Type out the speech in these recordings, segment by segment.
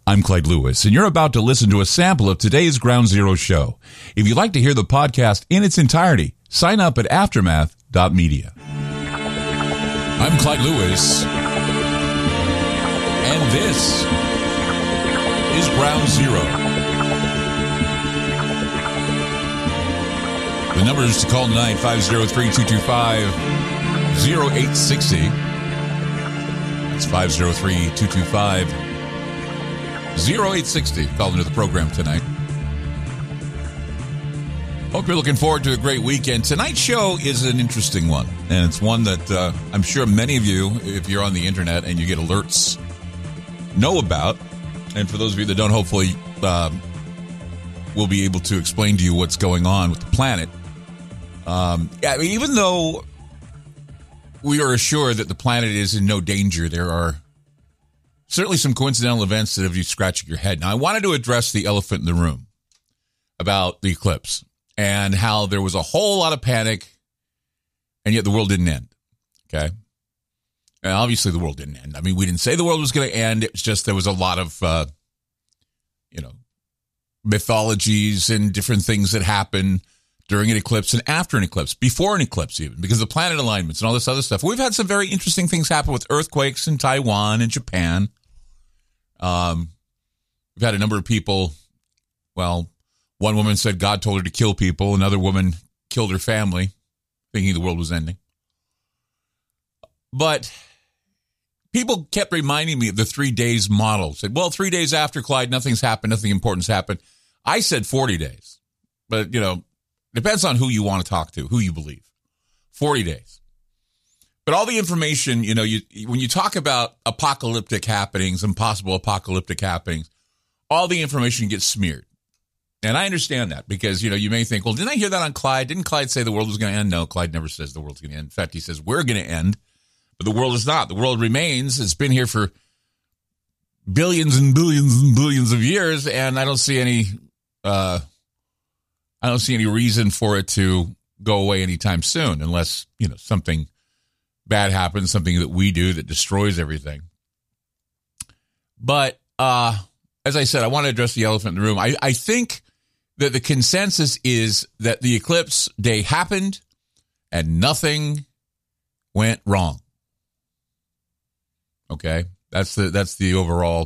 I'm Clyde Lewis, and you're about to listen to a sample of today's Ground Zero show. If you'd like to hear the podcast in its entirety, sign up at aftermath.media. I'm Clyde Lewis, and this is Ground Zero. The numbers to call tonight, 503-225-0860. That's 503-225-0860. 0860, calling into the program tonight. Hope you're looking forward to a great weekend. Tonight's show is an interesting one, and it's one that I'm sure many of you, if you're on the internet and you get alerts, know about. And for those of you that don't, hopefully we'll be able to explain to you what's going on with the planet. Even though we are assured that the planet is in no danger, there are certainly some coincidental events that have you scratching your head. Now, I wanted to address the elephant in the room about the eclipse and how there was a whole lot of panic, and yet the world didn't end, okay? And obviously, the world didn't end. I mean, we didn't say the world was going to end. It was just there was a lot of, mythologies and different things that happen during an eclipse and after an eclipse, before an eclipse even, because of planet alignments and all this other stuff. We've had some very interesting things happen with earthquakes in Taiwan and Japan. We've had a number of people, well, one woman said God told her to kill people. Another woman killed her family, thinking the world was ending. But people kept reminding me of the 3 days model. Said, well, 3 days after, Clyde, nothing's happened, nothing important's happened. I said 40 days. But, depends on who you want to talk to, who you believe. 40 days. But all the information, when you talk about apocalyptic happenings and possible apocalyptic happenings, all the information gets smeared. And I understand that because, you may think, well, didn't I hear that on Clyde? Didn't Clyde say the world was going to end? No, Clyde never says the world's going to end. In fact, he says we're going to end, but the world is not. The world remains. It's been here for billions and billions and billions of years, and I don't see any reason for it to go away anytime soon unless, something bad happens, something that we do that destroys everything. But as I said, I want to address the elephant in the room. I think that the consensus is that the eclipse day happened and nothing went wrong. Okay? That's the overall,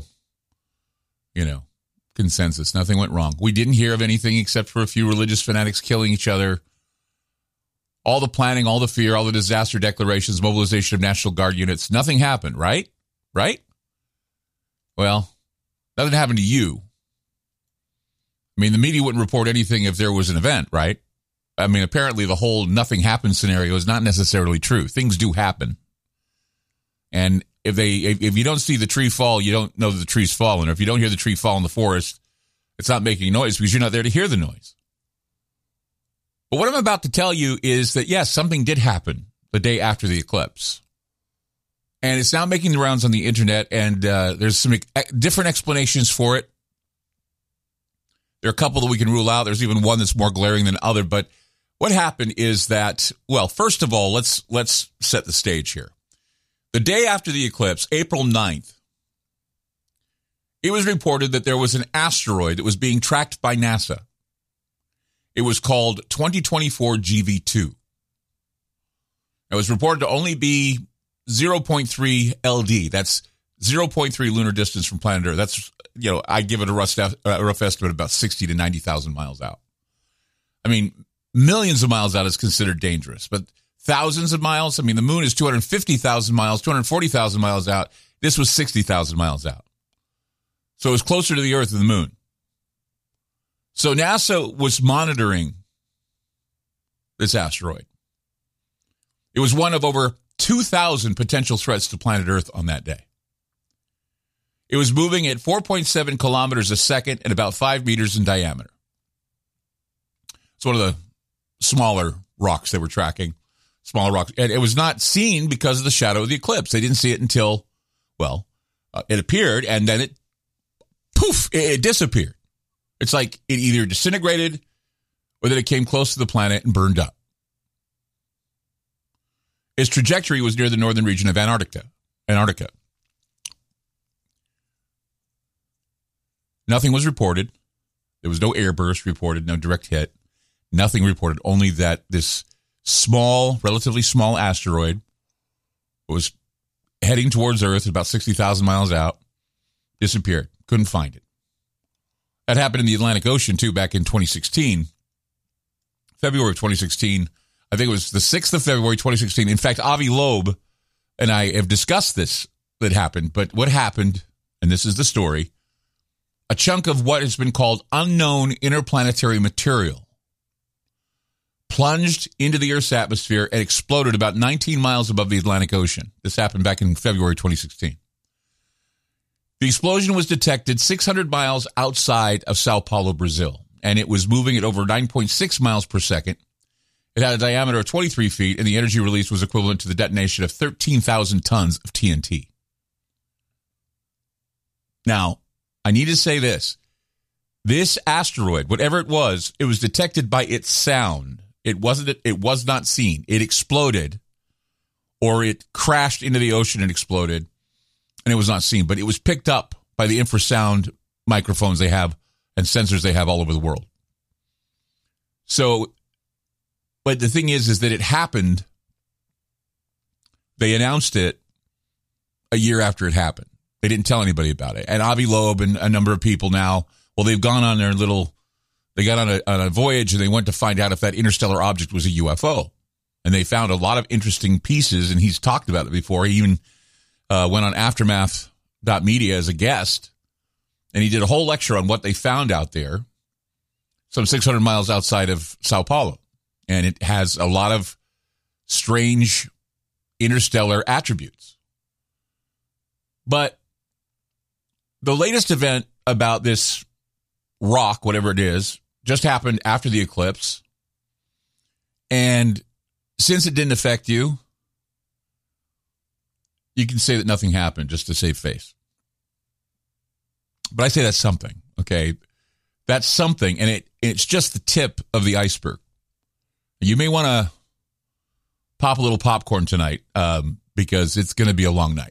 consensus. Nothing went wrong. We didn't hear of anything except for a few religious fanatics killing each other. All the planning, all the fear, all the disaster declarations, mobilization of National Guard units. Nothing happened, right? Right? Well, nothing happened to you. I mean, the media wouldn't report anything if there was an event, right? I mean, apparently the whole nothing happened scenario is not necessarily true. Things do happen. And if you don't see the tree fall, you don't know that the tree's fallen. Or if you don't hear the tree fall in the forest, it's not making noise because you're not there to hear the noise. But what I'm about to tell you is that, yes, something did happen the day after the eclipse. And it's now making the rounds on the internet, and there's some different explanations for it. There are a couple that we can rule out. There's even one that's more glaring than other. But what happened is that, well, first of all, let's set the stage here. The day after the eclipse, April 9th, it was reported that there was an asteroid that was being tracked by NASA. It was called 2024 GV2. It was reported to only be 0.3 LD. That's 0.3 lunar distance from planet Earth. That's, I give it a rough estimate about 60 to 90,000 miles out. I mean, millions of miles out is considered dangerous, but thousands of miles? I mean, the moon is 250,000 miles, 240,000 miles out. This was 60,000 miles out. So it was closer to the Earth than the moon. So NASA was monitoring this asteroid. It was one of over 2,000 potential threats to planet Earth on that day. It was moving at 4.7 kilometers a second and about 5 meters in diameter. It's one of the smaller rocks they were tracking. Smaller rocks. And it was not seen because of the shadow of the eclipse. They didn't see it until, it appeared and then it disappeared. It's like it either disintegrated or that it came close to the planet and burned up. Its trajectory was near the northern region of Antarctica. Nothing was reported. There was no airburst reported, no direct hit. Nothing reported, only that this small, relatively small asteroid was heading towards Earth about 60,000 miles out, disappeared. Couldn't find it. That happened in the Atlantic Ocean, too, back in 2016. February of 2016. I think it was the 6th of February, 2016. In fact, Avi Loeb and I have discussed this that happened. But what happened, and this is the story, a chunk of what has been called unknown interplanetary material plunged into the Earth's atmosphere and exploded about 19 miles above the Atlantic Ocean. This happened back in February 2016. The explosion was detected 600 miles outside of Sao Paulo, Brazil, and it was moving at over 9.6 miles per second. It had a diameter of 23 feet, and the energy release was equivalent to the detonation of 13,000 tons of TNT. Now, I need to say this. This asteroid, whatever it was detected by its sound. It was not seen. It exploded, or it crashed into the ocean and exploded, and it was not seen. But it was picked up by the infrasound microphones they have and sensors they have all over the world. So, but the thing is that it happened. They announced it a year after it happened. They didn't tell anybody about it. And Avi Loeb and a number of people now, well, they've gone on their little, they got on a voyage and they went to find out if that interstellar object was a UFO. And they found a lot of interesting pieces, and he's talked about it before. He even went on Aftermath.media as a guest, and he did a whole lecture on what they found out there, some 600 miles outside of Sao Paulo. And it has a lot of strange interstellar attributes. But the latest event about this rock, whatever it is, just happened after the eclipse. And since it didn't affect you, you can say that nothing happened just to save face. But I say that's something, okay? That's something, and it's just the tip of the iceberg. You may want to pop a little popcorn tonight because it's going to be a long night.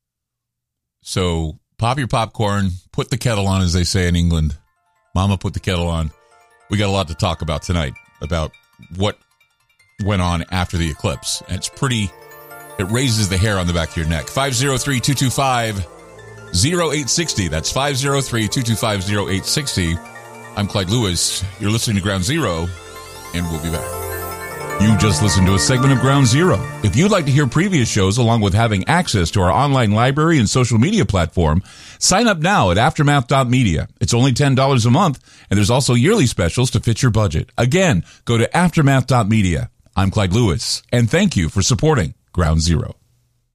So pop your popcorn, put the kettle on, as they say in England. Mama, put the kettle on. We got a lot to talk about tonight about what went on after the eclipse. And it raises the hair on the back of your neck. 503-225-0860. That's 503-225-0860. I'm Clyde Lewis. You're listening to Ground Zero, and we'll be back. You just listened to a segment of Ground Zero. If you'd like to hear previous shows along with having access to our online library and social media platform, sign up now at Aftermath.media. It's only $10 a month, and there's also yearly specials to fit your budget. Again, go to Aftermath.media. I'm Clyde Lewis, and thank you for supporting Ground Zero.